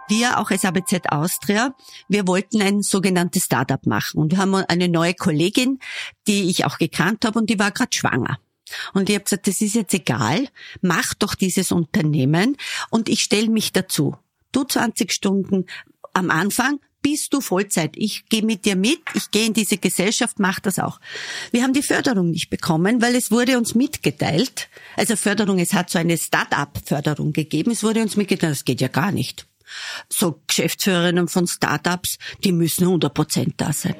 Wir auch als ABZ Austria, wir wollten ein sogenanntes Startup machen. Und wir haben eine neue Kollegin, die ich auch gekannt habe, und die war gerade schwanger. Und ich habe gesagt, das ist jetzt egal, mach doch dieses Unternehmen und ich stelle mich dazu. Du 20 Stunden am Anfang, bist du Vollzeit. Ich gehe mit dir mit, ich gehe in diese Gesellschaft, mach das auch. Wir haben die Förderung nicht bekommen, weil es wurde uns mitgeteilt, also Förderung, es hat so eine Start-up-Förderung gegeben, es wurde uns mitgeteilt, das geht ja gar nicht. So Geschäftsführerinnen von Start-ups, die müssen 100% da sein.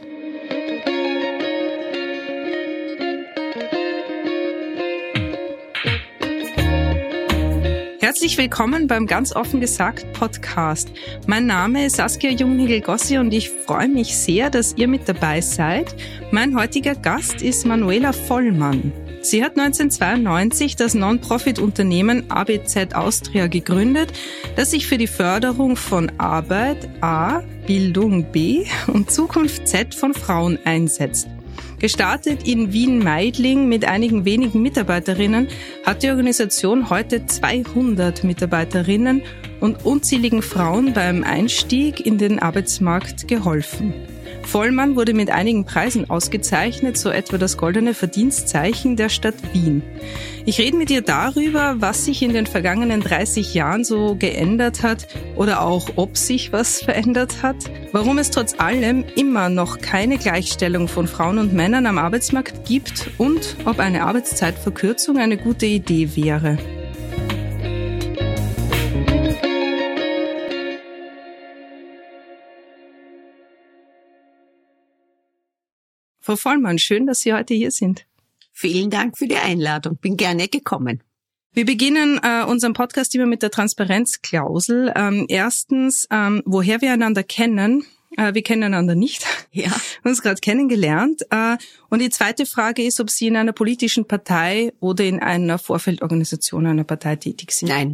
Herzlich willkommen beim Ganz offen gesagt Podcast. Mein Name ist Saskia Jungnigel-Gossi und ich freue mich sehr, dass ihr mit dabei seid. Mein heutiger Gast ist Manuela Vollmann. Sie hat 1992 das Non-Profit-Unternehmen ABZ Austria gegründet, das sich für die Förderung von Arbeit A, Bildung B und Zukunft Z von Frauen einsetzt. Gestartet in Wien-Meidling mit einigen wenigen Mitarbeiterinnen, hat die Organisation heute 200 Mitarbeiterinnen und unzähligen Frauen beim Einstieg in den Arbeitsmarkt geholfen. Vollmann wurde mit einigen Preisen ausgezeichnet, so etwa das Goldene Verdienstzeichen der Stadt Wien. Ich rede mit ihr darüber, was sich in den vergangenen 30 Jahren so geändert hat oder auch ob sich was verändert hat, warum es trotz allem immer noch keine Gleichstellung von Frauen und Männern am Arbeitsmarkt gibt und ob eine Arbeitszeitverkürzung eine gute Idee wäre. Frau Vollmann, schön, dass Sie heute hier sind. Vielen Dank für die Einladung. Bin gerne gekommen. Wir beginnen unseren Podcast immer mit der Transparenzklausel. Erstens, woher wir einander kennen. Wir kennen einander nicht. Ja. Uns gerade kennengelernt. Und die zweite Frage ist, ob Sie in einer politischen Partei oder in einer Vorfeldorganisation einer Partei tätig sind. Nein.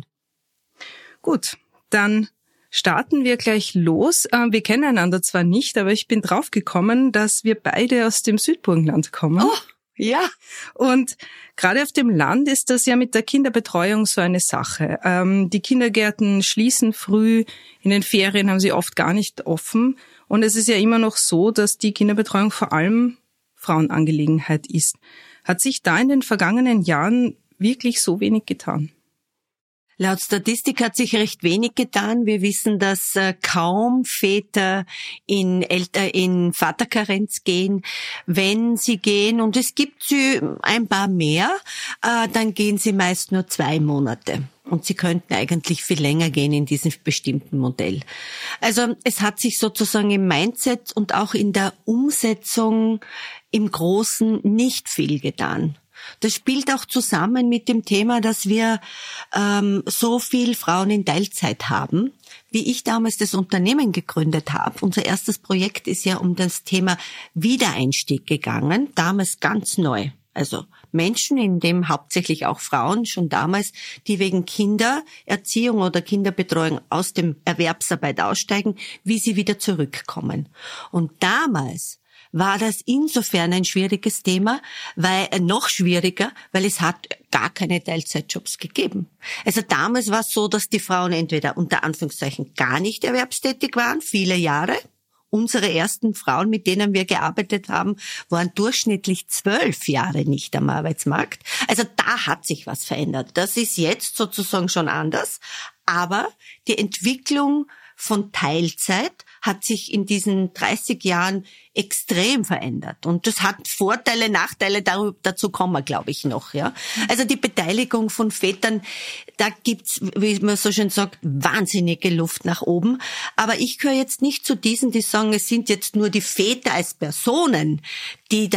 Gut, dann starten wir gleich los. Wir kennen einander zwar nicht, aber ich bin draufgekommen, dass wir beide aus dem Südburgenland kommen. Oh, ja. Und gerade auf dem Land ist das ja mit der Kinderbetreuung so eine Sache. Die Kindergärten schließen früh, in den Ferien haben sie oft gar nicht offen. Und es ist ja immer noch so, dass die Kinderbetreuung vor allem Frauenangelegenheit ist. Hat sich da in den vergangenen Jahren wirklich so wenig getan? Laut Statistik hat sich recht wenig getan. Wir wissen, dass kaum Väter in Vaterkarenz gehen. Wenn sie gehen, und es gibt sie ein paar mehr, dann gehen sie meist nur 2 Monate. Und sie könnten eigentlich viel länger gehen in diesem bestimmten Modell. Also es hat sich sozusagen im Mindset und auch in der Umsetzung im Großen nicht viel getan. Das spielt auch zusammen mit dem Thema, dass wir so viel Frauen in Teilzeit haben. Wie ich damals das Unternehmen gegründet habe, unser erstes Projekt ist ja um das Thema Wiedereinstieg gegangen, damals ganz neu. Also Menschen, in dem hauptsächlich auch Frauen schon damals, die wegen Kindererziehung oder Kinderbetreuung aus dem Erwerbsarbeit aussteigen, wie sie wieder zurückkommen. Und damals war das insofern ein schwieriges Thema, noch schwieriger, weil es hat gar keine Teilzeitjobs gegeben. Also damals war es so, dass die Frauen entweder unter Anführungszeichen gar nicht erwerbstätig waren, viele Jahre. Unsere ersten Frauen, mit denen wir gearbeitet haben, waren durchschnittlich 12 Jahre nicht am Arbeitsmarkt. Also da hat sich was verändert. Das ist jetzt sozusagen schon anders. Aber die Entwicklung von Teilzeit hat sich in diesen 30 Jahren extrem verändert. Und das hat Vorteile, Nachteile, dazu kommen wir, glaube ich, noch. Ja. Also die Beteiligung von Vätern, da gibt's, wie man so schön sagt, wahnsinnige Luft nach oben. Aber ich gehöre jetzt nicht zu diesen, die sagen, es sind jetzt nur die Väter als Personen, die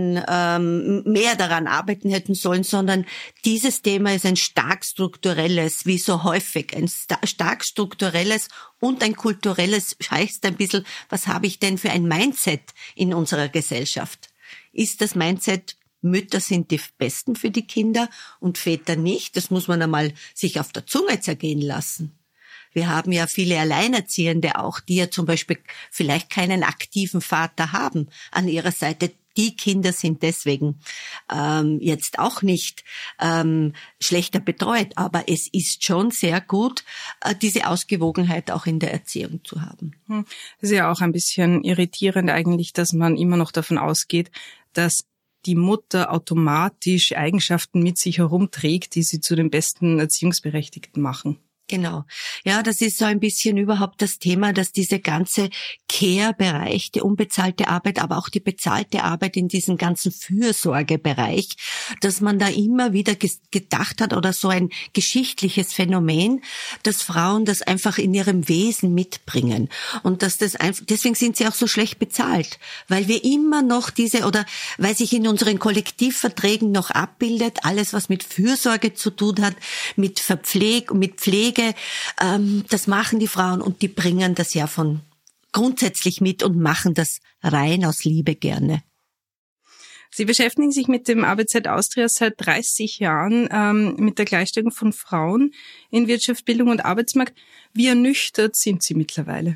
mehr daran arbeiten hätten sollen, sondern dieses Thema ist ein stark strukturelles, wie so häufig, ein stark strukturelles und ein kulturelles, heißt ein bisschen, was habe ich denn für ein Mindset in unserer Gesellschaft? Ist das Mindset, Mütter sind die Besten für die Kinder und Väter nicht? Das muss man einmal sich auf der Zunge zergehen lassen. Wir haben ja viele Alleinerziehende auch, die ja zum Beispiel vielleicht keinen aktiven Vater haben an ihrer Seite, die Kinder sind deswegen jetzt auch nicht schlechter betreut, aber es ist schon sehr gut, diese Ausgewogenheit auch in der Erziehung zu haben. Das ist ja auch ein bisschen irritierend eigentlich, dass man immer noch davon ausgeht, dass die Mutter automatisch Eigenschaften mit sich herumträgt, die sie zu den besten Erziehungsberechtigten machen. Genau. Ja, das ist so ein bisschen überhaupt das Thema, dass diese ganze Care-Bereich, die unbezahlte Arbeit, aber auch die bezahlte Arbeit in diesem ganzen Fürsorgebereich, dass man da immer wieder gedacht hat oder so ein geschichtliches Phänomen, dass Frauen das einfach in ihrem Wesen mitbringen und dass das einfach, deswegen sind sie auch so schlecht bezahlt, weil wir immer noch weil sich in unseren Kollektivverträgen noch abbildet, alles was mit Fürsorge zu tun hat, mit Pflege, das machen die Frauen und die bringen das ja von grundsätzlich mit und machen das rein aus Liebe gerne. Sie beschäftigen sich mit dem ABZ Austria seit 30 Jahren mit der Gleichstellung von Frauen in Wirtschaft, Bildung und Arbeitsmarkt. Wie ernüchtert sind Sie mittlerweile?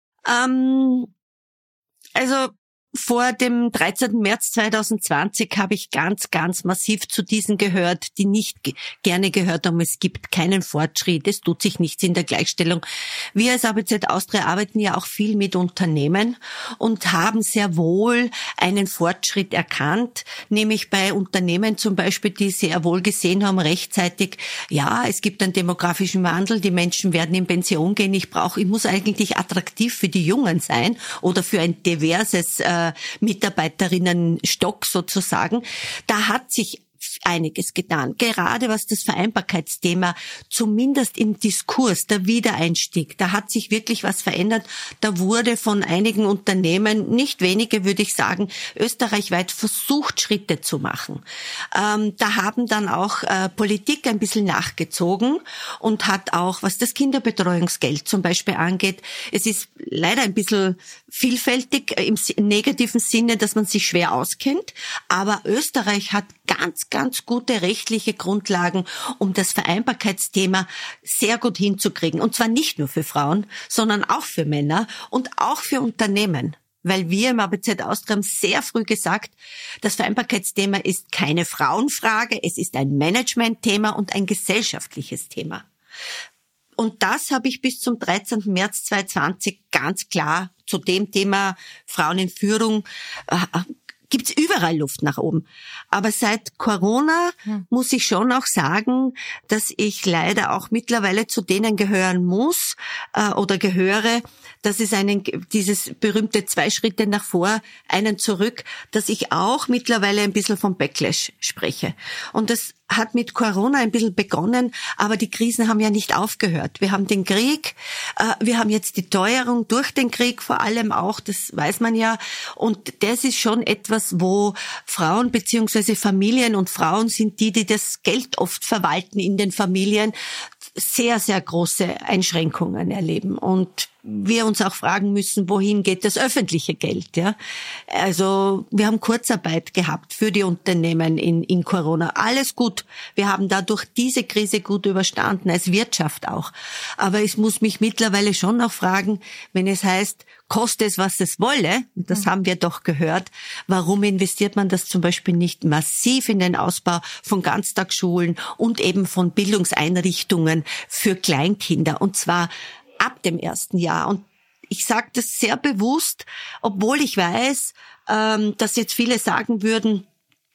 Also vor dem 13. März 2020 habe ich ganz, ganz massiv zu diesen gehört, die nicht gerne gehört haben, es gibt keinen Fortschritt, es tut sich nichts in der Gleichstellung. Wir als ABZ Austria arbeiten ja auch viel mit Unternehmen und haben sehr wohl einen Fortschritt erkannt, nämlich bei Unternehmen zum Beispiel, die sehr wohl gesehen haben rechtzeitig, ja, es gibt einen demografischen Wandel, die Menschen werden in Pension gehen, ich muss eigentlich attraktiv für die Jungen sein oder für ein diverses Mitarbeiterinnenstock sozusagen. Da hat sich einiges getan, gerade was das Vereinbarkeitsthema, zumindest im Diskurs, der Wiedereinstieg, da hat sich wirklich was verändert. Da wurde von einigen Unternehmen, nicht wenige würde ich sagen, österreichweit versucht, Schritte zu machen. Da haben dann auch Politik ein bisschen nachgezogen und hat auch, was das Kinderbetreuungsgeld zum Beispiel angeht, es ist leider ein bisschen vielfältig im negativen Sinne, dass man sich schwer auskennt, aber Österreich hat ganz gute rechtliche Grundlagen, um das Vereinbarkeitsthema sehr gut hinzukriegen. Und zwar nicht nur für Frauen, sondern auch für Männer und auch für Unternehmen. Weil wir im ABZ Austria haben sehr früh gesagt, das Vereinbarkeitsthema ist keine Frauenfrage, es ist ein Managementthema und ein gesellschaftliches Thema. Und das habe ich bis zum 13. März 2020 ganz klar zu dem Thema Frauen in Führung gibt's überall Luft nach oben. Aber seit Corona muss ich schon auch sagen, dass ich leider auch mittlerweile zu denen gehören muss oder gehöre, dass es dieses berühmte 2 Schritte nach vor, einen zurück, dass ich auch mittlerweile ein bisschen vom Backlash spreche. Und das hat mit Corona ein bisschen begonnen, aber die Krisen haben ja nicht aufgehört. Wir haben den Krieg, wir haben jetzt die Teuerung durch den Krieg vor allem auch, das weiß man ja. Und das ist schon etwas, wo Frauen bzw. Familien und Frauen sind die das Geld oft verwalten in den Familien, sehr, sehr große Einschränkungen erleben. Und wir uns auch fragen müssen, wohin geht das öffentliche Geld, ja? Also, wir haben Kurzarbeit gehabt für die Unternehmen in Corona. Alles gut. Wir haben dadurch diese Krise gut überstanden, als Wirtschaft auch. Aber ich muss mich mittlerweile schon noch fragen, wenn es heißt, koste es, was es wolle, und das haben wir doch gehört, warum investiert man das zum Beispiel nicht massiv in den Ausbau von Ganztagsschulen und eben von Bildungseinrichtungen für Kleinkinder, und zwar ab dem 1. Jahr. Und ich sage das sehr bewusst, obwohl ich weiß, dass jetzt viele sagen würden,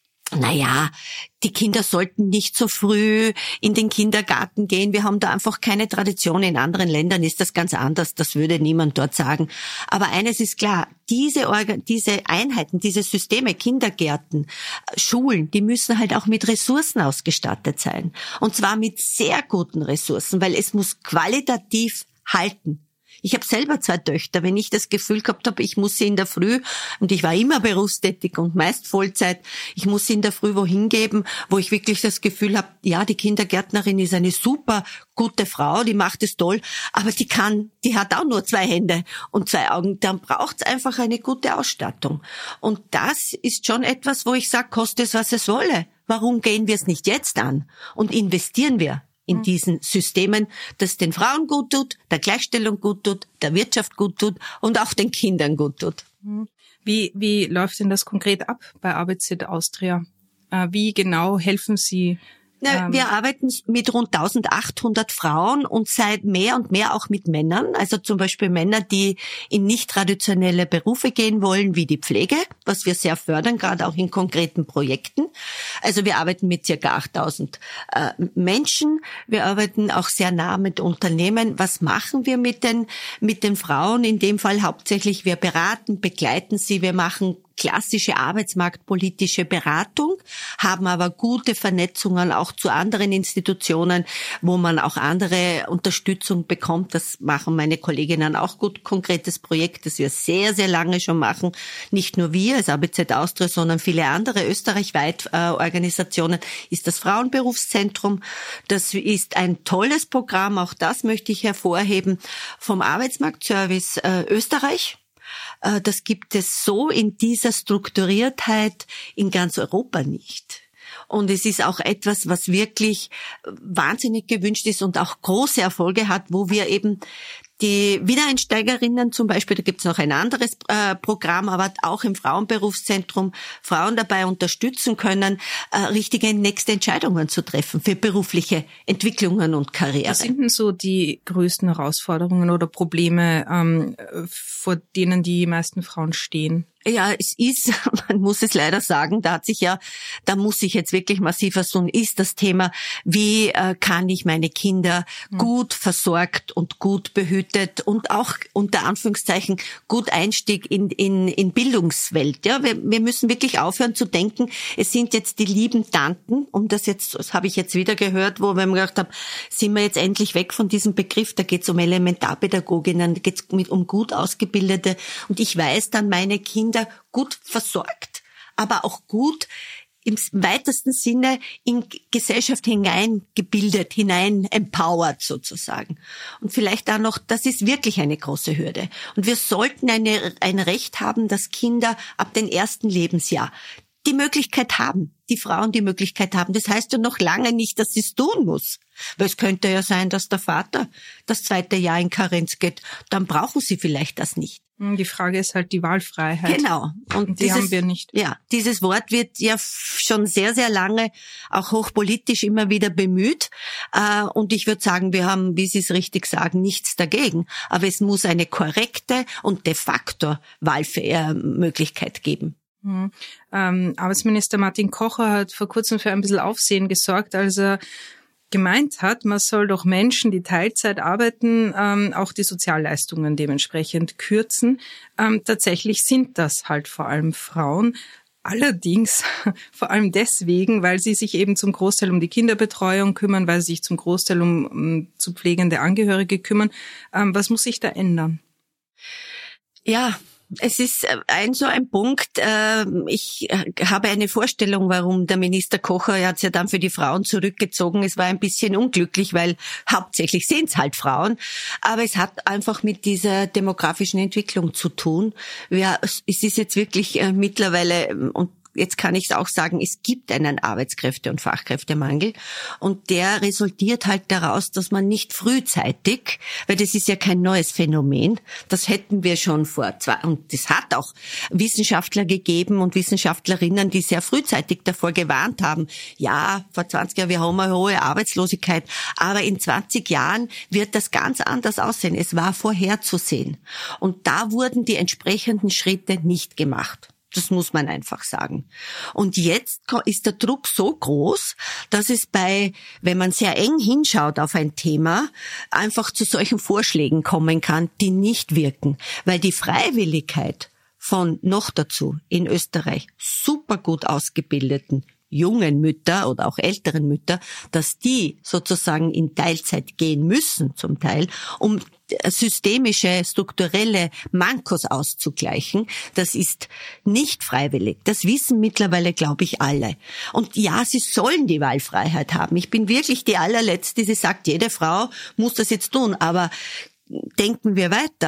naja, die Kinder sollten nicht so früh in den Kindergarten gehen. Wir haben da einfach keine Tradition. In anderen Ländern ist das ganz anders. Das würde niemand dort sagen. Aber eines ist klar, diese Einheiten, diese Systeme, Kindergärten, Schulen, die müssen halt auch mit Ressourcen ausgestattet sein. Und zwar mit sehr guten Ressourcen, weil es muss qualitativ halten. Ich habe selber 2 Töchter. Wenn ich das Gefühl gehabt habe, ich muss sie in der Früh, und ich war immer berufstätig und meist Vollzeit, ich muss sie in der Früh wohin geben, wo ich wirklich das Gefühl habe, ja, die Kindergärtnerin ist eine super gute Frau, die macht es toll, aber die hat auch nur 2 Hände und 2 Augen. Dann braucht es einfach eine gute Ausstattung. Und das ist schon etwas, wo ich sage, koste es, was es wolle. Warum gehen wir es nicht jetzt an und investieren wir in diesen Systemen, das den Frauen gut tut, der Gleichstellung gut tut, der Wirtschaft gut tut und auch den Kindern gut tut. Wie läuft denn das konkret ab bei ABZ Austria? Wie genau helfen Sie? Wir arbeiten mit rund 1800 Frauen und seit mehr und mehr auch mit Männern. Also zum Beispiel Männer, die in nicht traditionelle Berufe gehen wollen, wie die Pflege, was wir sehr fördern, gerade auch in konkreten Projekten. Also wir arbeiten mit circa 8000 Menschen. Wir arbeiten auch sehr nah mit Unternehmen. Was machen wir mit den Frauen? In dem Fall hauptsächlich, wir beraten, begleiten sie, wir machen klassische arbeitsmarktpolitische Beratung, haben aber gute Vernetzungen auch zu anderen Institutionen, wo man auch andere Unterstützung bekommt. Das machen meine Kolleginnen auch gut. Konkretes Projekt, das wir sehr, sehr lange schon machen. Nicht nur wir als ABZ Austria, sondern viele andere österreichweit Organisationen, ist das Frauenberufszentrum. Das ist ein tolles Programm, auch das möchte ich hervorheben, vom Arbeitsmarktservice Österreich. Das gibt es so in dieser Strukturiertheit in ganz Europa nicht. Und es ist auch etwas, was wirklich wahnsinnig gewünscht ist und auch große Erfolge hat, wo wir eben die Wiedereinsteigerinnen zum Beispiel, da gibt es noch ein anderes Programm, aber auch im Frauenberufszentrum Frauen dabei unterstützen können, richtige nächste Entscheidungen zu treffen für berufliche Entwicklungen und Karriere. Was sind denn so die größten Herausforderungen oder Probleme, vor denen die meisten Frauen stehen? Ja, es ist, man muss es leider sagen, da muss ich jetzt wirklich massiv was tun, ist das Thema, wie kann ich meine Kinder gut versorgt und gut behütet und auch unter Anführungszeichen gut Einstieg in Bildungswelt. Ja, wir müssen wirklich aufhören zu denken, es sind jetzt die lieben Tanten, das habe ich jetzt wieder gehört, wo wir mir gedacht haben, sind wir jetzt endlich weg von diesem Begriff, da geht es um Elementarpädagoginnen, da geht es um gut ausgebildete und ich weiß dann, meine Kinder gut versorgt, aber auch gut im weitesten Sinne in Gesellschaft hineingebildet, hinein empowered sozusagen. Und vielleicht da noch, das ist wirklich eine große Hürde. Und wir sollten ein Recht haben, dass Kinder ab dem ersten Lebensjahr die Möglichkeit haben, die Frauen die Möglichkeit haben. Das heißt ja noch lange nicht, dass sie es tun muss. Weil es könnte ja sein, dass der Vater das 2. Jahr in Karenz geht. Dann brauchen sie vielleicht das nicht. Die Frage ist halt die Wahlfreiheit. Genau. Und die haben wir nicht. Ja, dieses Wort wird ja schon sehr, sehr lange auch hochpolitisch immer wieder bemüht. Und ich würde sagen, wir haben, wie Sie es richtig sagen, nichts dagegen. Aber es muss eine korrekte und de facto Wahlmöglichkeit geben. Arbeitsminister Martin Kocher hat vor kurzem für ein bisschen Aufsehen gesorgt, als er gemeint hat, man soll doch Menschen, die Teilzeit arbeiten, auch die Sozialleistungen dementsprechend kürzen. Tatsächlich sind das halt vor allem Frauen. Allerdings vor allem deswegen, weil sie sich eben zum Großteil um die Kinderbetreuung kümmern, weil sie sich zum Großteil um zu pflegende Angehörige kümmern. Was muss sich da ändern? Ja, es ist so ein Punkt. Ich habe eine Vorstellung, warum der Minister Kocher, er hat es ja dann für die Frauen zurückgezogen. Es war ein bisschen unglücklich, weil hauptsächlich sind es halt Frauen. Aber es hat einfach mit dieser demografischen Entwicklung zu tun. Es ist jetzt wirklich mittlerweile, und jetzt kann ich es auch sagen, es gibt einen Arbeitskräfte- und Fachkräftemangel und der resultiert halt daraus, dass man nicht frühzeitig, weil das ist ja kein neues Phänomen, das hätten wir schon und es hat auch Wissenschaftler gegeben und Wissenschaftlerinnen, die sehr frühzeitig davor gewarnt haben, ja, vor 20 Jahren, wir haben eine hohe Arbeitslosigkeit, aber in 20 Jahren wird das ganz anders aussehen. Es war vorherzusehen und da wurden die entsprechenden Schritte nicht gemacht. Das muss man einfach sagen. Und jetzt ist der Druck so groß, dass es wenn man sehr eng hinschaut auf ein Thema, einfach zu solchen Vorschlägen kommen kann, die nicht wirken. Weil die Freiwilligkeit von noch dazu in Österreich super gut ausgebildeten jungen Mütter oder auch älteren Mütter, dass die sozusagen in Teilzeit gehen müssen zum Teil, um systemische, strukturelle Mankos auszugleichen, das ist nicht freiwillig. Das wissen mittlerweile, glaube ich, alle. Und ja, sie sollen die Wahlfreiheit haben. Ich bin wirklich die allerletzte, die sagt, jede Frau muss das jetzt tun. Aber denken wir weiter.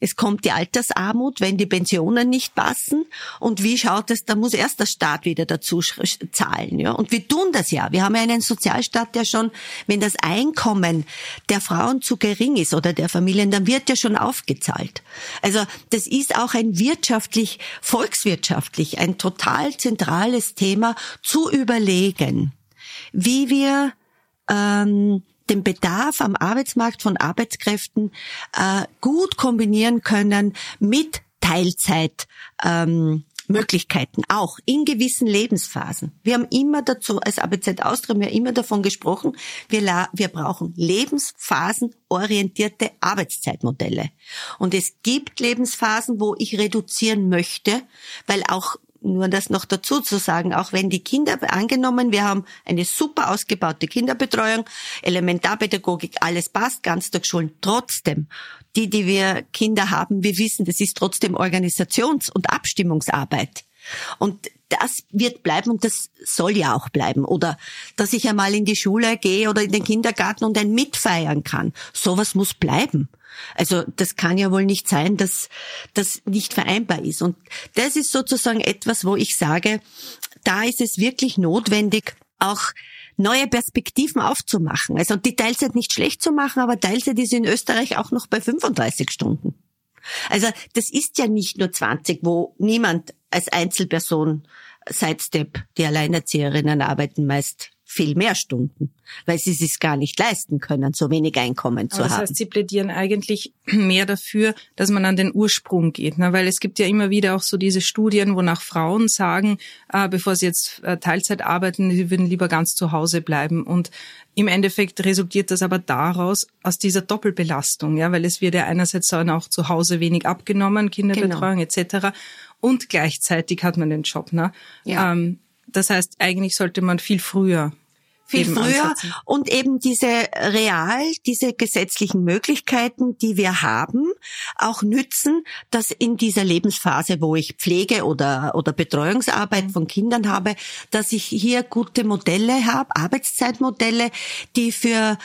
Es kommt die Altersarmut, wenn die Pensionen nicht passen. Und wie schaut es, da muss erst der Staat wieder dazu zahlen. Ja? Und wir tun das ja. Wir haben ja einen Sozialstaat, der schon, wenn das Einkommen der Frauen zu gering ist oder der Familien, dann wird ja schon aufgezahlt. Also das ist auch ein volkswirtschaftlich ein total zentrales Thema, zu überlegen, wie wir den Bedarf am Arbeitsmarkt von Arbeitskräften gut kombinieren können mit Teilzeitmöglichkeiten, auch in gewissen Lebensphasen. Wir haben immer dazu, als ABZ Austria, wir haben immer davon gesprochen, wir brauchen lebensphasenorientierte Arbeitszeitmodelle. Und es gibt Lebensphasen, wo ich reduzieren möchte, weil auch nur das noch dazu zu sagen, auch wenn die Kinder angenommen, wir haben eine super ausgebaute Kinderbetreuung, Elementarpädagogik, alles passt, Ganztagsschulen, trotzdem, die wir Kinder haben, wir wissen, das ist trotzdem Organisations- und Abstimmungsarbeit. Und das wird bleiben und das soll ja auch bleiben. Oder dass ich einmal in die Schule gehe oder in den Kindergarten und ein Mitfeiern kann. Sowas muss bleiben. Also das kann ja wohl nicht sein, dass das nicht vereinbar ist. Und das ist sozusagen etwas, wo ich sage, da ist es wirklich notwendig, auch neue Perspektiven aufzumachen. Also die Teilzeit nicht schlecht zu machen, aber Teilzeit ist in Österreich auch noch bei 35 Stunden. Also das ist ja nicht nur 20, wo niemand als Einzelperson Sidestep, die Alleinerzieherinnen arbeiten meist viel mehr Stunden, weil sie es sich gar nicht leisten können, so wenig Einkommen zu haben. Das heißt, Sie plädieren eigentlich mehr dafür, dass man an den Ursprung geht, ne? Weil es gibt ja immer wieder auch so diese Studien, wonach Frauen sagen, bevor sie jetzt Teilzeit arbeiten, sie würden lieber ganz zu Hause bleiben. Und im Endeffekt resultiert das aber daraus, aus dieser Doppelbelastung, ja, weil es wird ja einerseits dann auch zu Hause wenig abgenommen, Kinderbetreuung etc. Und gleichzeitig hat man den Job, ne? Ja. Das heißt, eigentlich sollte man viel früher ansetzen. Und eben diese gesetzlichen Möglichkeiten, die wir haben, auch nützen, dass in dieser Lebensphase, wo ich Pflege oder Betreuungsarbeit von Kindern habe, dass ich hier gute Modelle habe, Arbeitszeitmodelle, die für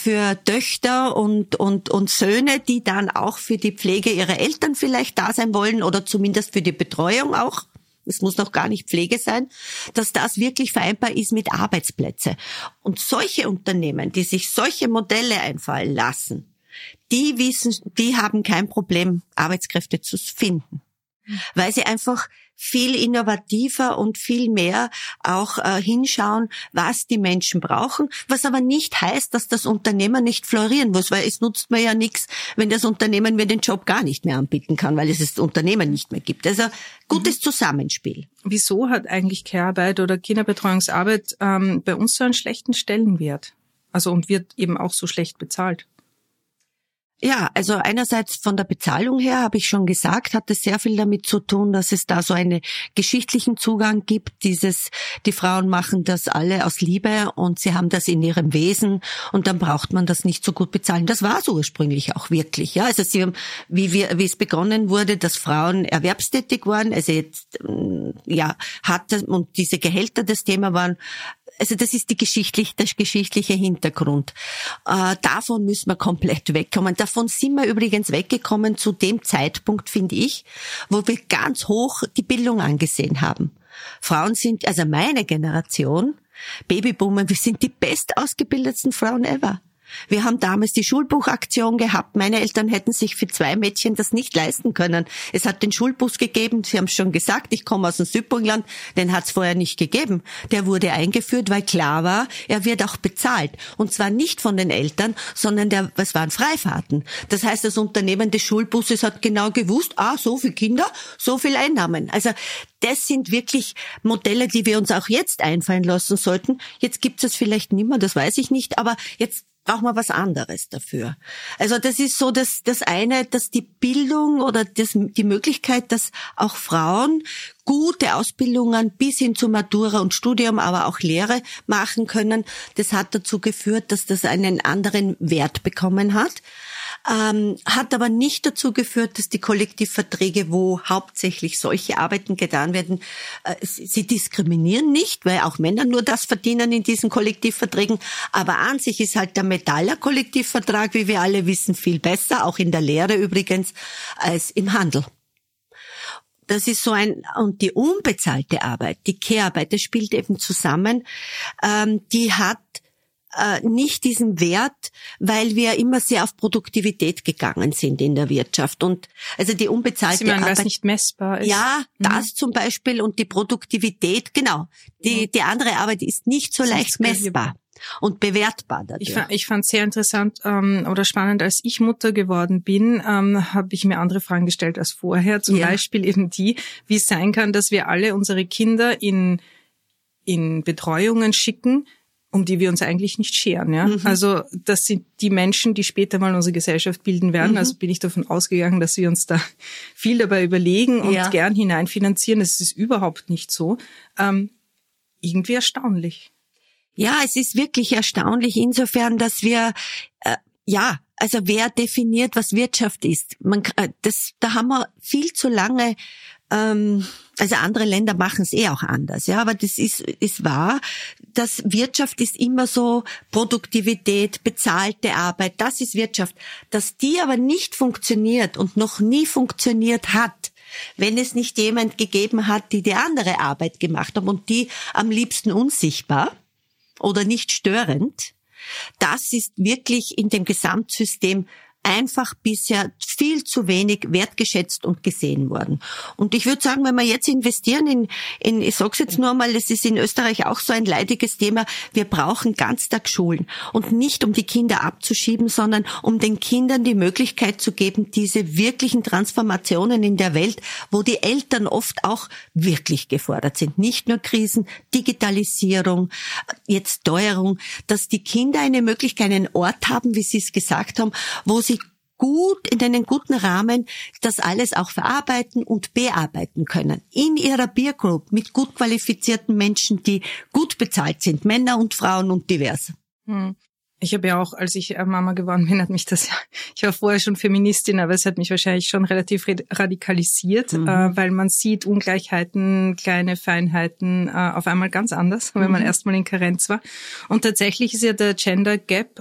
Töchter und Söhne, die dann auch für die Pflege ihrer Eltern vielleicht da sein wollen oder zumindest für die Betreuung auch, es muss noch gar nicht Pflege sein, dass das wirklich vereinbar ist mit Arbeitsplätzen. Und solche Unternehmen, die sich solche Modelle einfallen lassen, die haben kein Problem, Arbeitskräfte zu finden, weil sie einfach viel innovativer und viel mehr auch hinschauen, was die Menschen brauchen, was aber nicht heißt, dass das Unternehmen nicht florieren muss, weil es nutzt mir ja nichts, wenn das Unternehmen mir den Job gar nicht mehr anbieten kann, weil es das Unternehmen nicht mehr gibt. Also gutes Zusammenspiel. Wieso hat eigentlich Care-Arbeit oder Kinderbetreuungsarbeit bei uns so einen schlechten Stellenwert? Also und wird eben auch so schlecht bezahlt? Ja, also einerseits von der Bezahlung her, habe ich schon gesagt, hat es sehr viel damit zu tun, dass es da so einen geschichtlichen Zugang gibt. Die Frauen machen das alle aus Liebe und sie haben das in ihrem Wesen und dann braucht man das nicht so gut bezahlen. Das war so ursprünglich auch wirklich, ja. Also sie haben, wie es begonnen wurde, dass Frauen erwerbstätig waren, also jetzt, und diese Gehälter das Thema waren. Also das ist der geschichtliche Hintergrund. Davon müssen wir komplett wegkommen. Davon sind wir übrigens weggekommen zu dem Zeitpunkt, finde ich, wo wir ganz hoch die Bildung angesehen haben. Frauen sind, also meine Generation, Babyboomer, wir sind die bestausgebildetsten Frauen ever. Wir haben damals die Schulbuchaktion gehabt. Meine Eltern hätten sich für 2 Mädchen das nicht leisten können. Es hat den Schulbus gegeben. Sie haben es schon gesagt, ich komme aus dem Südburgenland. Den hat es vorher nicht gegeben. Der wurde eingeführt, weil klar war, er wird auch bezahlt. Und zwar nicht von den Eltern, sondern es waren Freifahrten. Das heißt, das Unternehmen des Schulbusses hat genau gewusst, so viele Kinder, so viel Einnahmen. Also das sind wirklich Modelle, die wir uns auch jetzt einfallen lassen sollten. Jetzt gibt es vielleicht nicht mehr, das weiß ich nicht, aber jetzt brauchen wir was anderes dafür. Also das ist so das eine, dass die Bildung oder die Möglichkeit, dass auch Frauen gute Ausbildungen bis hin zu Matura und Studium, aber auch Lehre machen können, das hat dazu geführt, dass das einen anderen Wert bekommen hat. hat aber nicht dazu geführt, dass die Kollektivverträge, wo hauptsächlich solche Arbeiten getan werden, sie diskriminieren nicht, weil auch Männer nur das verdienen in diesen Kollektivverträgen. Aber an sich ist halt der Metaller-Kollektivvertrag, wie wir alle wissen, viel besser, auch in der Lehre übrigens, als im Handel. Das ist und die unbezahlte Arbeit, die Care-Arbeit, das spielt eben zusammen, die hat nicht diesen Wert, weil wir immer sehr auf Produktivität gegangen sind in der Wirtschaft. Und also die unbezahlte Arbeit, weil es nicht messbar ist. Ja, das zum Beispiel und die Produktivität, genau. Die andere Arbeit ist nicht so leicht messbar und bewertbar dadurch. Ich fand sehr interessant oder spannend, als ich Mutter geworden bin, habe ich mir andere Fragen gestellt als vorher. Zum Beispiel eben die, wie es sein kann, dass wir alle unsere Kinder in Betreuungen schicken, um die wir uns eigentlich nicht scheren. Ja? Also das sind die Menschen, die später mal unsere Gesellschaft bilden werden. Also bin ich davon ausgegangen, dass wir uns da viel dabei überlegen und gern hineinfinanzieren. Das ist überhaupt nicht so. Irgendwie erstaunlich. Ja, es ist wirklich erstaunlich insofern, dass wir, also wer definiert, was Wirtschaft ist? Da haben wir viel zu lange, also andere Länder machen es auch anders, ja, aber das ist wahr, dass Wirtschaft ist immer so Produktivität, bezahlte Arbeit, das ist Wirtschaft. Dass die aber nicht funktioniert und noch nie funktioniert hat, wenn es nicht jemand gegeben hat, die andere Arbeit gemacht haben und die am liebsten unsichtbar oder nicht störend, das ist wirklich in dem Gesamtsystem einfach bisher viel zu wenig wertgeschätzt und gesehen worden. Und ich würde sagen, wenn wir jetzt investieren ich sag's jetzt nur mal, das ist in Österreich auch so ein leidiges Thema, wir brauchen Ganztagsschulen. Und nicht um die Kinder abzuschieben, sondern um den Kindern die Möglichkeit zu geben, diese wirklichen Transformationen in der Welt, wo die Eltern oft auch wirklich gefordert sind. Nicht nur Krisen, Digitalisierung, jetzt Steuerung, dass die Kinder eine Möglichkeit, einen Ort haben, wie Sie es gesagt haben, wo sie gut, in einen guten Rahmen das alles auch verarbeiten und bearbeiten können. In ihrer Peer Group mit gut qualifizierten Menschen, die gut bezahlt sind, Männer und Frauen und divers. Ich habe ja auch, als ich Mama geworden bin, ich war vorher schon Feministin, aber es hat mich wahrscheinlich schon relativ radikalisiert, weil man sieht Ungleichheiten, kleine Feinheiten auf einmal ganz anders, wenn man erstmal in Karenz war. Und tatsächlich ist ja der Gender Gap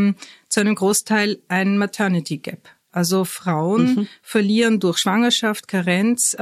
zu einem Großteil ein Maternity Gap. Also Frauen verlieren durch Schwangerschaft, Karenz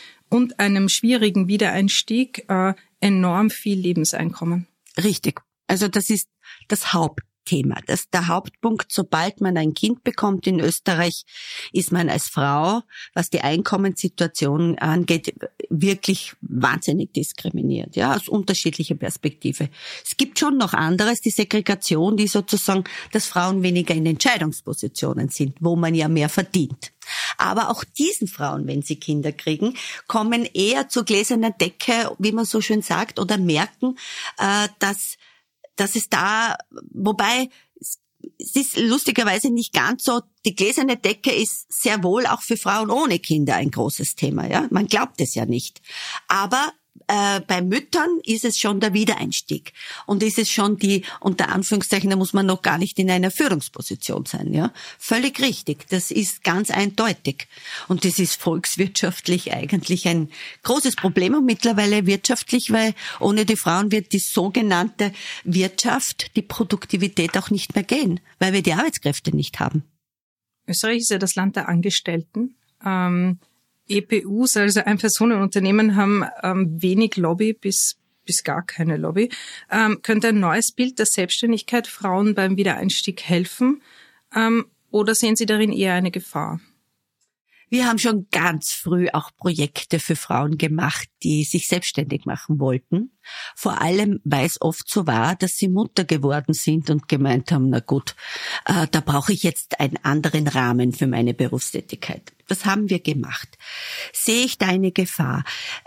und einem schwierigen Wiedereinstieg enorm viel Lebenseinkommen. Richtig. Also das ist das Hauptthema. Das ist der Hauptpunkt. Sobald man ein Kind bekommt in Österreich, ist man als Frau, was die Einkommenssituation angeht, wirklich wahnsinnig diskriminiert, ja, aus unterschiedlicher Perspektive. Es gibt schon noch anderes, die Segregation, die sozusagen, dass Frauen weniger in Entscheidungspositionen sind, wo man ja mehr verdient. Aber auch diesen Frauen, wenn sie Kinder kriegen, kommen eher zur gläsernen Decke, wie man so schön sagt, oder merken, dass es da, wobei es ist lustigerweise nicht ganz so, die gläserne Decke ist sehr wohl auch für Frauen ohne Kinder ein großes Thema, ja. Man glaubt es ja nicht. Aber bei Müttern ist es schon der Wiedereinstieg. Und ist es schon unter Anführungszeichen, da muss man noch gar nicht in einer Führungsposition sein, ja. Völlig richtig. Das ist ganz eindeutig. Und das ist volkswirtschaftlich eigentlich ein großes Problem und mittlerweile wirtschaftlich, weil ohne die Frauen wird die sogenannte Wirtschaft, die Produktivität auch nicht mehr gehen, weil wir die Arbeitskräfte nicht haben. Österreich ist ja das Land der Angestellten. EPUs, also Ein-Personen-Unternehmen, haben wenig Lobby bis gar keine Lobby. Könnte ein neues Bild der Selbstständigkeit Frauen beim Wiedereinstieg helfen? Oder sehen Sie darin eher eine Gefahr? Wir haben schon ganz früh auch Projekte für Frauen gemacht, die sich selbstständig machen wollten. Vor allem, weil es oft so war, dass sie Mutter geworden sind und gemeint haben, na gut, da brauche ich jetzt einen anderen Rahmen für meine Berufstätigkeit. Das haben wir gemacht. Sehe ich da eine Gefahr?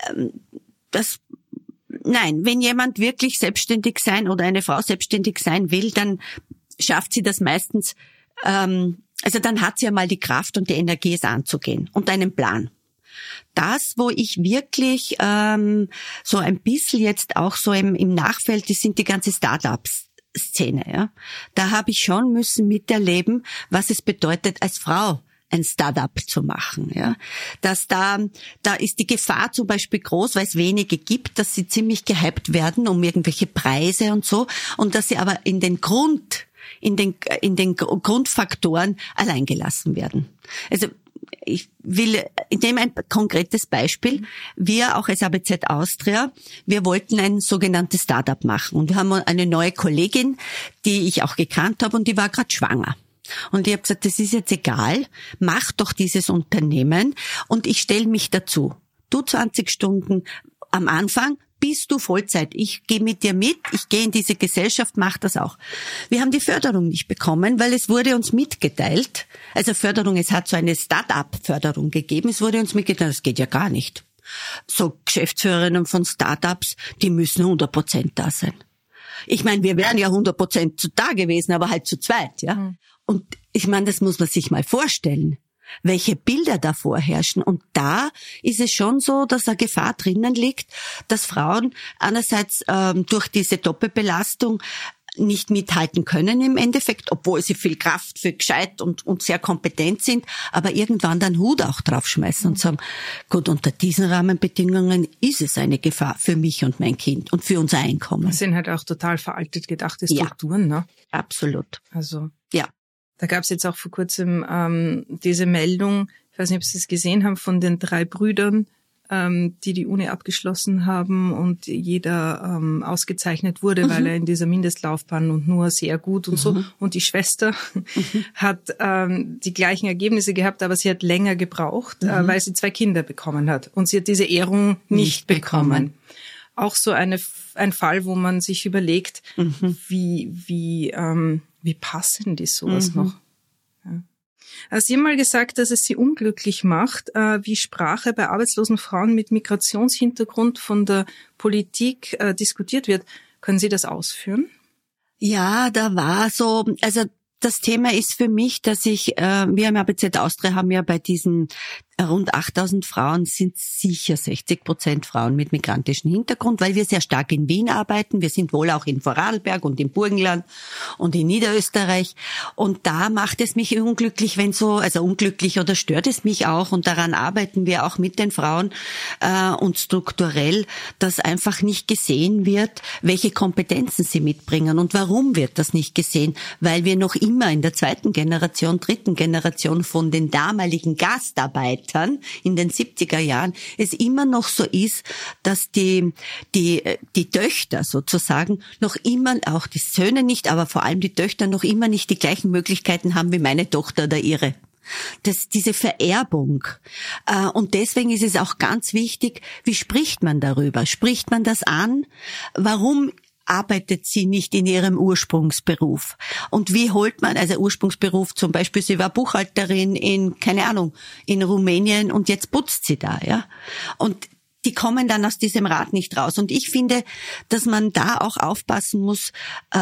Nein, wenn jemand wirklich selbstständig sein oder eine Frau selbstständig sein will, dann schafft sie das meistens, also dann hat sie ja mal die Kraft und die Energie, es anzugehen und einen Plan. Das, wo ich wirklich so ein bisschen jetzt auch so im Nachfeld, das sind die ganzen Start-ups. Szene, ja. Da habe ich schon müssen miterleben, was es bedeutet, als Frau ein Start-up zu machen, ja. Dass da ist die Gefahr zum Beispiel groß, weil es wenige gibt, dass sie ziemlich gehypt werden um irgendwelche Preise und so, und dass sie aber in den Grundfaktoren alleingelassen werden. Also ich nehme ein konkretes Beispiel. Wir auch als ABZ Austria, wir wollten ein sogenanntes Startup machen. Und wir haben eine neue Kollegin, die ich auch gekannt habe, und die war gerade schwanger. Und ich habe gesagt, das ist jetzt egal, mach doch dieses Unternehmen und ich stelle mich dazu. Du 20 Stunden am Anfang, bist du Vollzeit. Ich gehe mit dir mit, ich gehe in diese Gesellschaft, mach das auch. Wir haben die Förderung nicht bekommen, weil es wurde uns mitgeteilt, also Förderung, es hat so eine Start-up-Förderung gegeben, es wurde uns mitgeteilt, das geht ja gar nicht. So Geschäftsführerinnen von Start-ups, die müssen 100% da sein. Ich meine, wir wären ja 100% da gewesen, aber halt zu zweit, ja. Mhm. Und ich meine, das muss man sich mal vorstellen, welche Bilder da vorherrschen. Und da ist es schon so, dass eine Gefahr drinnen liegt, dass Frauen einerseits durch diese Doppelbelastung nicht mithalten können im Endeffekt, obwohl sie viel Kraft, viel gescheit und sehr kompetent sind, aber irgendwann dann Hut auch draufschmeißen und sagen, gut, unter diesen Rahmenbedingungen ist es eine Gefahr für mich und mein Kind und für unser Einkommen. Das sind halt auch total veraltet gedachte Strukturen, ja, ne? Absolut. Also ja. Da gab es jetzt auch vor kurzem diese Meldung, ich weiß nicht, ob Sie es gesehen haben, von den 3 Brüdern, die Uni abgeschlossen haben und jeder ausgezeichnet wurde, weil er in dieser Mindestlaufbahn und nur sehr gut und so. Und die Schwester hat die gleichen Ergebnisse gehabt, aber sie hat länger gebraucht, weil sie 2 Kinder bekommen hat. Und sie hat diese Ehrung nicht bekommen. Auch so ein Fall, wo man sich überlegt, wie passen die sowas noch? Ja. Sie haben mal gesagt, dass es Sie unglücklich macht, wie Sprache bei arbeitslosen Frauen mit Migrationshintergrund von der Politik diskutiert wird. Können Sie das ausführen? Ja, da war so, also das Thema ist für mich, dass wir im ABZ Austria haben ja bei diesen rund 8.000 Frauen sind sicher 60% Frauen mit migrantischem Hintergrund, weil wir sehr stark in Wien arbeiten. Wir sind wohl auch in Vorarlberg und im Burgenland und in Niederösterreich. Und da macht es mich unglücklich, unglücklich oder stört es mich auch. Und daran arbeiten wir auch mit den Frauen und strukturell, dass einfach nicht gesehen wird, welche Kompetenzen sie mitbringen. Und warum wird das nicht gesehen? Weil wir noch immer in der 2. Generation, 3. Generation von den damaligen Gastarbeitern in den 70er Jahren es immer noch so ist, dass die Töchter sozusagen noch immer, auch die Söhne nicht, aber vor allem die Töchter noch immer nicht die gleichen Möglichkeiten haben wie meine Tochter oder ihre. Diese Vererbung. Und deswegen ist es auch ganz wichtig, wie spricht man darüber? Spricht man das an? Warum arbeitet sie nicht in ihrem Ursprungsberuf? Und wie holt man, also Ursprungsberuf zum Beispiel, sie war Buchhalterin in Rumänien und jetzt putzt sie da, ja. Und die kommen dann aus diesem Rad nicht raus. Und ich finde, dass man da auch aufpassen muss,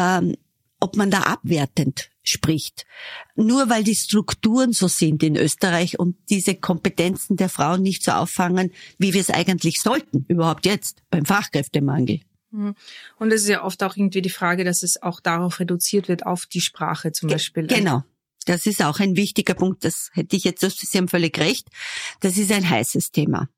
ob man da abwertend spricht. Nur weil die Strukturen so sind in Österreich und diese Kompetenzen der Frauen nicht so auffangen, wie wir es eigentlich sollten, überhaupt jetzt, beim Fachkräftemangel. Und es ist ja oft auch irgendwie die Frage, dass es auch darauf reduziert wird, auf die Sprache zum Beispiel. Genau. Das ist auch ein wichtiger Punkt. Das hätte ich jetzt, Sie haben völlig recht. Das ist ein heißes Thema.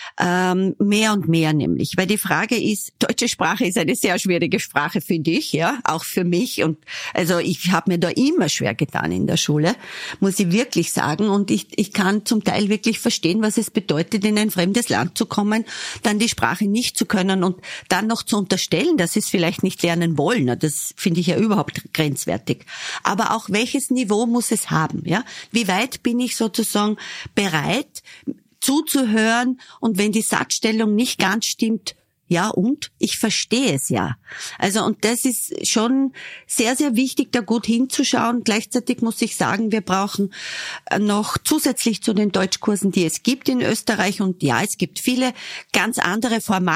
Mehr und mehr nämlich, weil die Frage ist, deutsche Sprache ist eine sehr schwierige Sprache, finde ich, ja, auch für mich, und also ich habe mir da immer schwer getan in der Schule, muss ich wirklich sagen, und ich kann zum Teil wirklich verstehen, was es bedeutet, in ein fremdes Land zu kommen, dann die Sprache nicht zu können und dann noch zu unterstellen, dass sie es vielleicht nicht lernen wollen. Das finde ich ja überhaupt grenzwertig. Aber auch welches Niveau muss es haben, ja? Wie weit bin ich sozusagen bereit, zuzuhören, und wenn die Satzstellung nicht ganz stimmt, ja, und ich verstehe es ja. Also, und das ist schon sehr, sehr wichtig, da gut hinzuschauen. Gleichzeitig muss ich sagen, wir brauchen noch zusätzlich zu den Deutschkursen, die es gibt in Österreich, und ja, es gibt viele ganz andere Formate,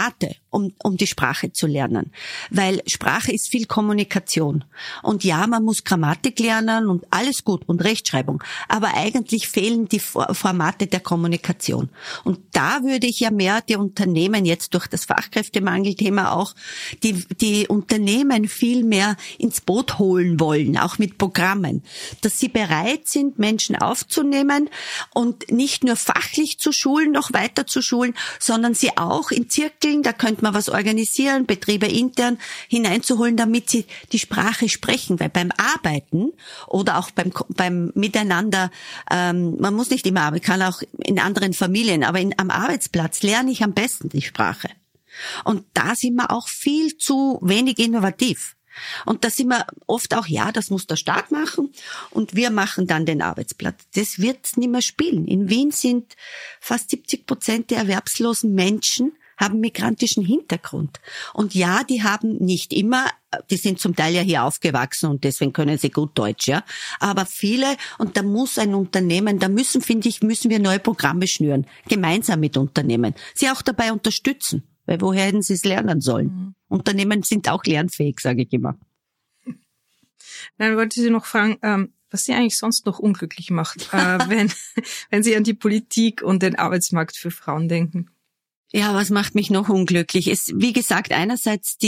um die Sprache zu lernen. Weil Sprache ist viel Kommunikation. Und ja, man muss Grammatik lernen und alles gut und Rechtschreibung. Aber eigentlich fehlen die Formate der Kommunikation. Und da würde ich ja mehr die Unternehmen jetzt durch das Fachkräftemangelthema auch die Unternehmen viel mehr ins Boot holen wollen, auch mit Programmen, dass sie bereit sind, Menschen aufzunehmen und nicht nur fachlich zu schulen, noch weiter zu schulen, sondern sie auch in Zirkeln, da könnte man was organisieren, Betriebe intern hineinzuholen, damit sie die Sprache sprechen. Weil beim Arbeiten oder auch beim Miteinander, man muss nicht immer arbeiten, kann auch in anderen Familien, aber am Arbeitsplatz lerne ich am besten die Sprache. Und da sind wir auch viel zu wenig innovativ. Und da sind wir oft auch, ja, das muss der Staat machen und wir machen dann den Arbeitsplatz. Das wird's nicht mehr spielen. In Wien sind fast 70% der erwerbslosen Menschen haben migrantischen Hintergrund. Und ja, die haben nicht immer, die sind zum Teil ja hier aufgewachsen und deswegen können sie gut Deutsch, ja. Aber viele, und da muss ein Unternehmen, da müssen wir neue Programme schnüren, gemeinsam mit Unternehmen, sie auch dabei unterstützen. Weil woher hätten sie es lernen sollen? Mhm. Unternehmen sind auch lernfähig, sage ich immer. Dann wollte ich Sie noch fragen, was Sie eigentlich sonst noch unglücklich macht, wenn Sie an die Politik und den Arbeitsmarkt für Frauen denken. Ja, was macht mich noch unglücklich? Wie gesagt, einerseits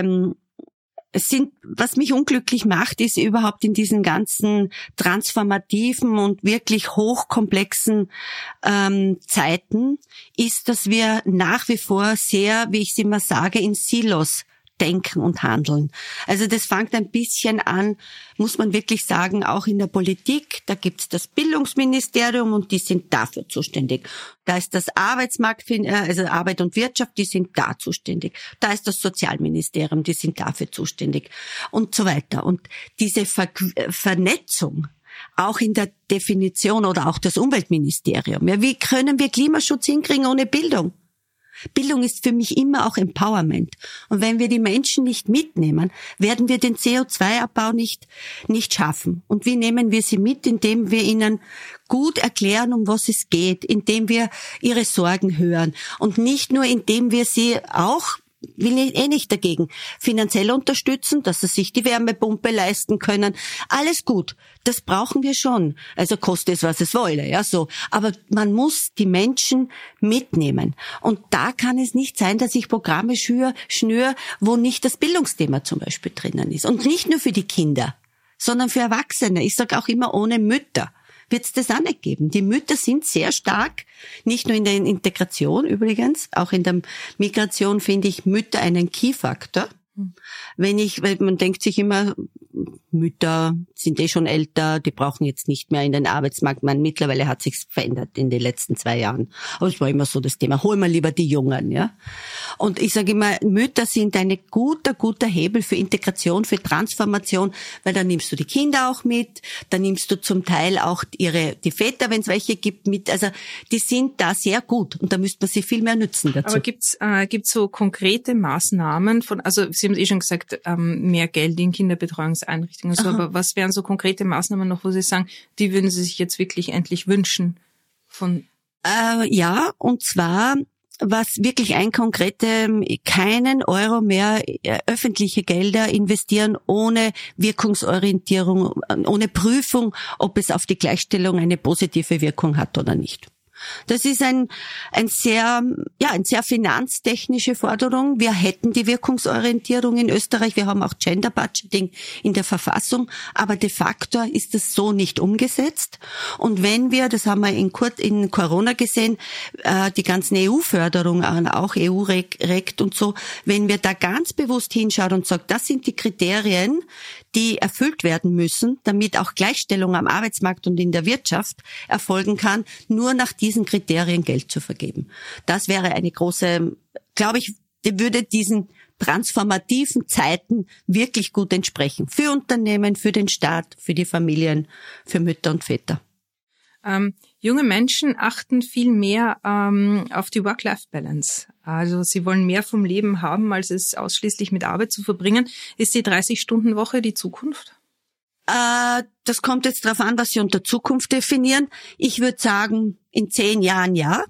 was mich unglücklich macht, ist überhaupt in diesen ganzen transformativen und wirklich hochkomplexen Zeiten, ist, dass wir nach wie vor sehr, wie ich es immer sage, in Silos denken und handeln. Also das fängt ein bisschen an, muss man wirklich sagen, auch in der Politik. Da gibt's das Bildungsministerium und die sind dafür zuständig. Da ist das also Arbeit und Wirtschaft, die sind da zuständig. Da ist das Sozialministerium, die sind dafür zuständig und so weiter. Und diese Vernetzung, auch in der Definition oder auch das Umweltministerium. Ja, wie können wir Klimaschutz hinkriegen ohne Bildung? Bildung ist für mich immer auch Empowerment. Und wenn wir die Menschen nicht mitnehmen, werden wir den CO2-Abbau nicht schaffen. Und wie nehmen wir sie mit? Indem wir ihnen gut erklären, um was es geht, indem wir ihre Sorgen hören und nicht nur, indem wir sie auch, will ich nicht dagegen, finanziell unterstützen, dass sie sich die Wärmepumpe leisten können. Alles gut, das brauchen wir schon. Also koste es, was es wolle, ja, so. Aber man muss die Menschen mitnehmen. Und da kann es nicht sein, dass ich Programme schnür, wo nicht das Bildungsthema zum Beispiel drinnen ist. Und nicht nur für die Kinder, sondern für Erwachsene. Ich sage auch immer, ohne Mütter wird es das auch nicht geben. Die Mütter sind sehr stark, nicht nur in der Integration übrigens, auch in der Migration finde ich Mütter einen Key-Faktor. Weil man denkt sich immer, Mütter sind schon älter, die brauchen jetzt nicht mehr in den Arbeitsmarkt. Mittlerweile hat sich's verändert in den letzten 2 Jahren. Aber es war immer so das Thema, hol mal lieber die Jungen, ja. Und ich sage immer, Mütter sind ein guter Hebel für Integration, für Transformation, weil dann nimmst du die Kinder auch mit, dann nimmst du zum Teil auch die Väter, wenn es welche gibt, mit. Also die sind da sehr gut und da müsste man sie viel mehr nützen dazu. Aber gibt's so konkrete Maßnahmen also Sie haben schon gesagt, mehr Geld in Kinderbetreuungseinrichtungen. So, aber was wären so konkrete Maßnahmen noch, wo Sie sagen, die würden Sie sich jetzt wirklich endlich wünschen? Ja, und zwar, was wirklich keinen Euro mehr öffentliche Gelder investieren ohne Wirkungsorientierung, ohne Prüfung, ob es auf die Gleichstellung eine positive Wirkung hat oder nicht. Das ist ein sehr finanztechnische Forderung. Wir hätten die Wirkungsorientierung in Österreich. Wir haben auch Gender Budgeting in der Verfassung. Aber de facto ist es so nicht umgesetzt. Und wenn wir, das haben wir in Corona gesehen, die ganzen EU-Förderungen, auch EU-Rekt und so, wenn wir da ganz bewusst hinschauen und sagen, das sind die Kriterien, die erfüllt werden müssen, damit auch Gleichstellung am Arbeitsmarkt und in der Wirtschaft erfolgen kann, nur nach diesen Kriterien Geld zu vergeben. Das wäre eine große, glaube ich, die würde diesen transformativen Zeiten wirklich gut entsprechen. Für Unternehmen, für den Staat, für die Familien, für Mütter und Väter. Junge Menschen achten viel mehr auf die Work-Life-Balance. Also sie wollen mehr vom Leben haben, als es ausschließlich mit Arbeit zu verbringen. Ist die 30-Stunden-Woche die Zukunft? Das kommt jetzt darauf an, was Sie unter Zukunft definieren. Ich würde sagen, in 10 Jahren ja.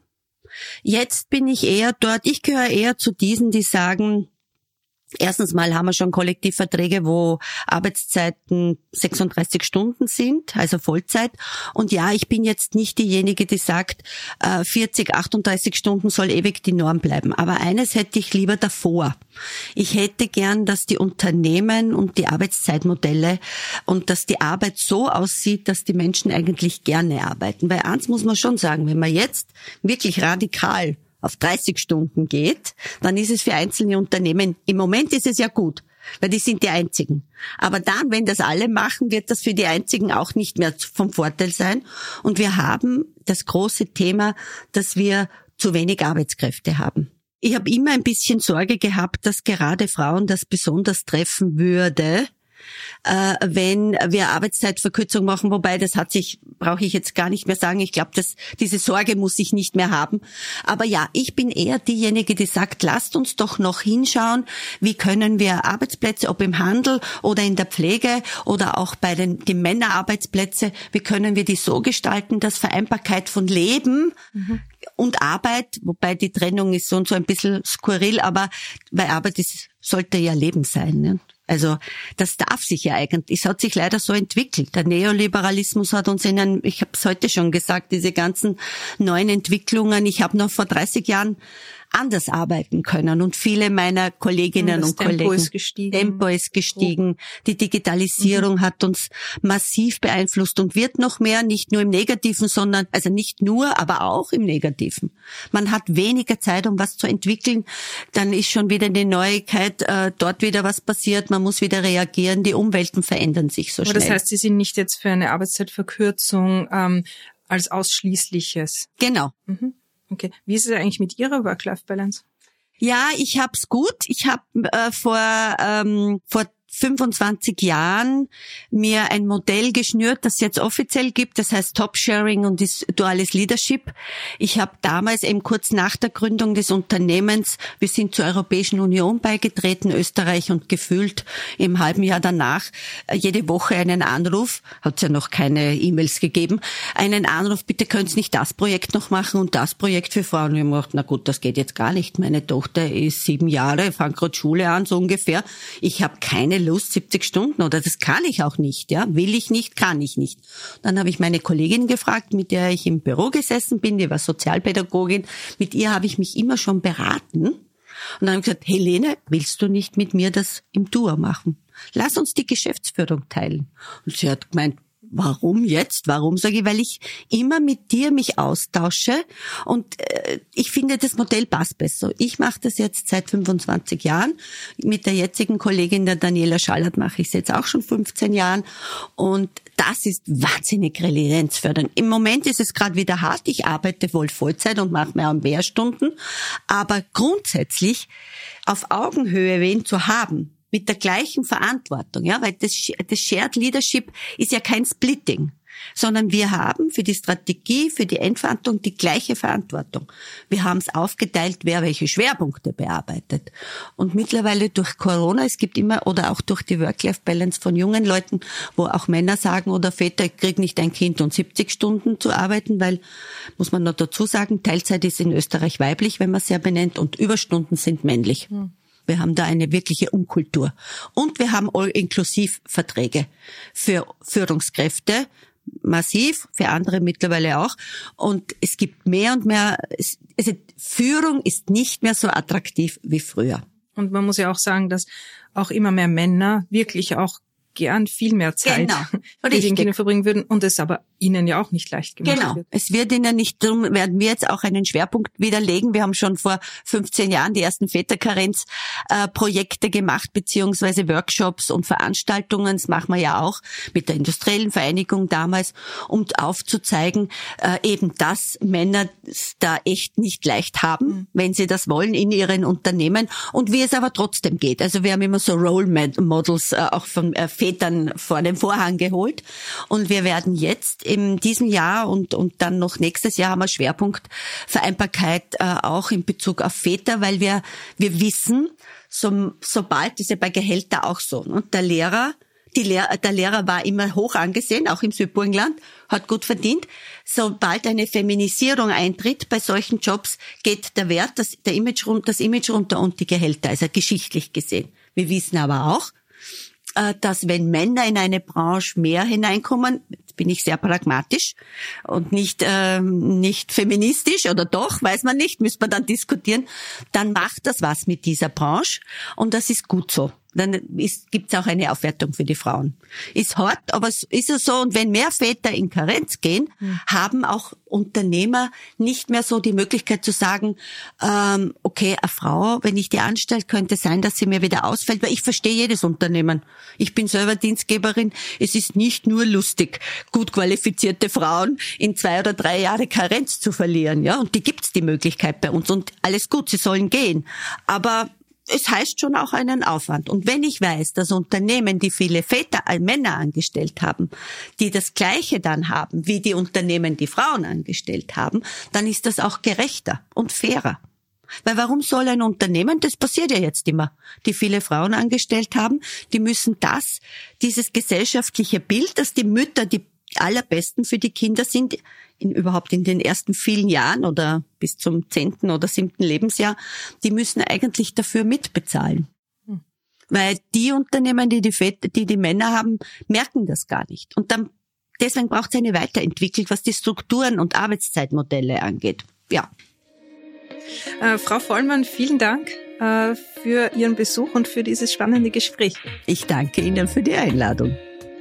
Jetzt bin ich eher dort, ich gehöre eher zu diesen, die sagen, erstens mal haben wir schon Kollektivverträge, wo Arbeitszeiten 36 Stunden sind, also Vollzeit. Und ja, ich bin jetzt nicht diejenige, die sagt, 40, 38 Stunden soll ewig die Norm bleiben. Aber eines hätte ich lieber davor. Ich hätte gern, dass die Unternehmen und die Arbeitszeitmodelle und dass die Arbeit so aussieht, dass die Menschen eigentlich gerne arbeiten. Weil eins muss man schon sagen, wenn man jetzt wirklich radikal auf 30 Stunden geht, dann ist es für einzelne Unternehmen, im Moment ist es ja gut, weil die sind die Einzigen. Aber dann, wenn das alle machen, wird das für die Einzigen auch nicht mehr vom Vorteil sein. Und wir haben das große Thema, dass wir zu wenig Arbeitskräfte haben. Ich habe immer ein bisschen Sorge gehabt, dass gerade Frauen das besonders treffen würde, wenn wir Arbeitszeitverkürzung machen, wobei brauche ich jetzt gar nicht mehr sagen. Ich glaube, diese Sorge muss ich nicht mehr haben. Aber ja, ich bin eher diejenige, die sagt, lasst uns doch noch hinschauen, wie können wir Arbeitsplätze, ob im Handel oder in der Pflege oder auch bei die Männerarbeitsplätze, wie können wir die so gestalten, dass Vereinbarkeit von Leben und Arbeit, wobei die Trennung ist so und so ein bisschen skurril, aber weil Arbeit sollte ja Leben sein, ne? Also das darf sich ja eigentlich, es hat sich leider so entwickelt. Der Neoliberalismus hat uns ich habe es heute schon gesagt, diese ganzen neuen Entwicklungen, ich habe noch vor 30 Jahren anders arbeiten können und viele meiner Kolleginnen und Kollegen. Tempo ist gestiegen. Die Digitalisierung hat uns massiv beeinflusst und wird noch mehr, nicht nur im Negativen, sondern, also nicht nur, aber auch im Negativen. Man hat weniger Zeit, um was zu entwickeln. Dann ist schon wieder eine Neuigkeit, dort wieder was passiert. Man muss wieder reagieren. Die Umwelten verändern sich so schnell. Aber das heißt, Sie sind nicht jetzt für eine Arbeitszeitverkürzung als ausschließliches? Genau. Mhm. Okay. Wie ist es eigentlich mit Ihrer Work-Life-Balance? Ja, ich hab's gut. Ich habe vor 25 Jahren mir ein Modell geschnürt, das es jetzt offiziell gibt. Das heißt Top-Sharing und ist duales Leadership. Ich habe damals eben kurz nach der Gründung des Unternehmens, wir sind zur Europäischen Union beigetreten, Österreich, und gefühlt im halben Jahr danach jede Woche einen Anruf, hat's ja noch keine E-Mails gegeben, einen Anruf, bitte können Sie nicht das Projekt noch machen und das Projekt für Frauen. Und ich habe gedacht, na gut, das geht jetzt gar nicht. Meine Tochter ist 7 Jahre, fängt gerade Schule an, so ungefähr. Ich habe keine Lust, 70 Stunden, oder das kann ich auch nicht, ja, will ich nicht, kann ich nicht. Dann habe ich meine Kollegin gefragt, mit der ich im Büro gesessen bin, die war Sozialpädagogin, mit ihr habe ich mich immer schon beraten und dann habe ich gesagt, Helene, willst du nicht mit mir das im Duo machen? Lass uns die Geschäftsführung teilen. Und sie hat gemeint, warum jetzt? Warum? Sage ich, weil ich immer mit dir mich austausche und ich finde, das Modell passt besser. Ich mache das jetzt seit 25 Jahren. Mit der jetzigen Kollegin, der Daniela Schallert, mache ich es jetzt auch schon 15 Jahren und das ist wahnsinnig resilienzfördernd. Im Moment ist es gerade wieder hart. Ich arbeite wohl Vollzeit und mache mehr Stunden, aber grundsätzlich auf Augenhöhe wen zu haben, mit der gleichen Verantwortung, ja, weil das Shared Leadership ist ja kein Splitting, sondern wir haben für die Strategie, für die Endverantwortung die gleiche Verantwortung. Wir haben es aufgeteilt, wer welche Schwerpunkte bearbeitet. Und mittlerweile durch Corona, es gibt immer, oder auch durch die Work-Life-Balance von jungen Leuten, wo auch Männer sagen oder Väter, ich krieg nicht ein Kind und 70 Stunden zu arbeiten, weil, muss man noch dazu sagen, Teilzeit ist in Österreich weiblich, wenn man es ja benennt, und Überstunden sind männlich. Wir haben da eine wirkliche Umkultur. Und wir haben All-Inklusiv-Verträge für Führungskräfte, massiv, für andere mittlerweile auch. Und es gibt mehr und mehr, also Führung ist nicht mehr so attraktiv wie früher. Und man muss ja auch sagen, dass auch immer mehr Männer wirklich auch gern viel mehr Zeit mit den Kindern verbringen würden und es aber ihnen ja auch nicht leicht gemacht wird. Es wird ihnen nicht, darum werden wir jetzt auch einen Schwerpunkt widerlegen. Wir haben schon vor 15 Jahren die ersten Väterkarenz-Projekte gemacht, beziehungsweise Workshops und Veranstaltungen. Das machen wir ja auch mit der Industriellen Vereinigung damals, um aufzuzeigen, eben, dass Männer da echt nicht leicht haben, wenn sie das wollen in ihren Unternehmen und wie es aber trotzdem geht. Also wir haben immer so Role Models auch von Vätern vor den Vorhang geholt. Und wir werden jetzt in diesem Jahr und dann noch nächstes Jahr haben wir Schwerpunkt Vereinbarkeit auch in Bezug auf Väter, weil wir wissen, sobald, ist ja bei Gehälter auch so, ne? Der Lehrer, Der Lehrer war immer hoch angesehen, auch im Südburgenland, hat gut verdient. Sobald eine Feminisierung eintritt bei solchen Jobs, geht der Wert, das Image runter und die Gehälter, also geschichtlich gesehen. Wir wissen aber auch, dass wenn Männer in eine Branche mehr hineinkommen, jetzt bin ich sehr pragmatisch und nicht feministisch, oder doch, weiß man nicht, müsste man dann diskutieren, dann macht das was mit dieser Branche und das ist gut so. Dann gibt's auch eine Aufwertung für die Frauen. Ist hart, aber ist es so. Und wenn mehr Väter in Karenz gehen, haben auch Unternehmer nicht mehr so die Möglichkeit zu sagen, okay, eine Frau, wenn ich die anstelle, könnte sein, dass sie mir wieder ausfällt. Weil ich verstehe jedes Unternehmen. Ich bin selber Dienstgeberin. Es ist nicht nur lustig, gut qualifizierte Frauen in 2 oder 3 Jahre Karenz zu verlieren. Ja, und die gibt's die Möglichkeit bei uns. Und alles gut, sie sollen gehen. Aber es heißt schon auch einen Aufwand. Und wenn ich weiß, dass Unternehmen, die viele Männer angestellt haben, die das Gleiche dann haben, wie die Unternehmen, die Frauen angestellt haben, dann ist das auch gerechter und fairer. Weil warum soll ein Unternehmen, das passiert ja jetzt immer, die viele Frauen angestellt haben, die müssen dieses gesellschaftliche Bild, dass die Mütter die allerbesten für die Kinder sind, überhaupt in den ersten vielen Jahren oder bis zum 10. oder 7. Lebensjahr, die müssen eigentlich dafür mitbezahlen. Weil die Unternehmen, die Männer haben, merken das gar nicht. Und deswegen braucht es eine Weiterentwicklung, was die Strukturen und Arbeitszeitmodelle angeht. Ja. Frau Vollmann, vielen Dank für Ihren Besuch und für dieses spannende Gespräch. Ich danke Ihnen für die Einladung.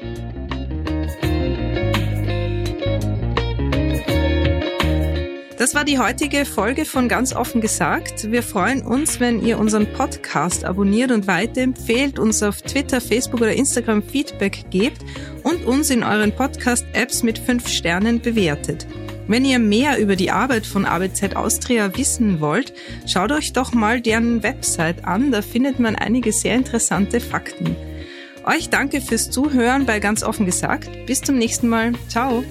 Das war die heutige Folge von Ganz offen gesagt. Wir freuen uns, wenn ihr unseren Podcast abonniert und weiterempfehlt, uns auf Twitter, Facebook oder Instagram Feedback gebt und uns in euren Podcast-Apps mit 5 Sternen bewertet. Wenn ihr mehr über die Arbeit von ABZ Austria wissen wollt, schaut euch doch mal deren Website an, da findet man einige sehr interessante Fakten. Euch danke fürs Zuhören bei Ganz offen gesagt. Bis zum nächsten Mal. Ciao.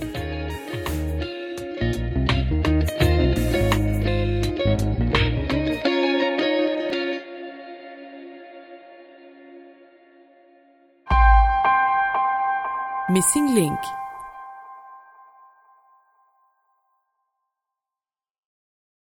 Missing Link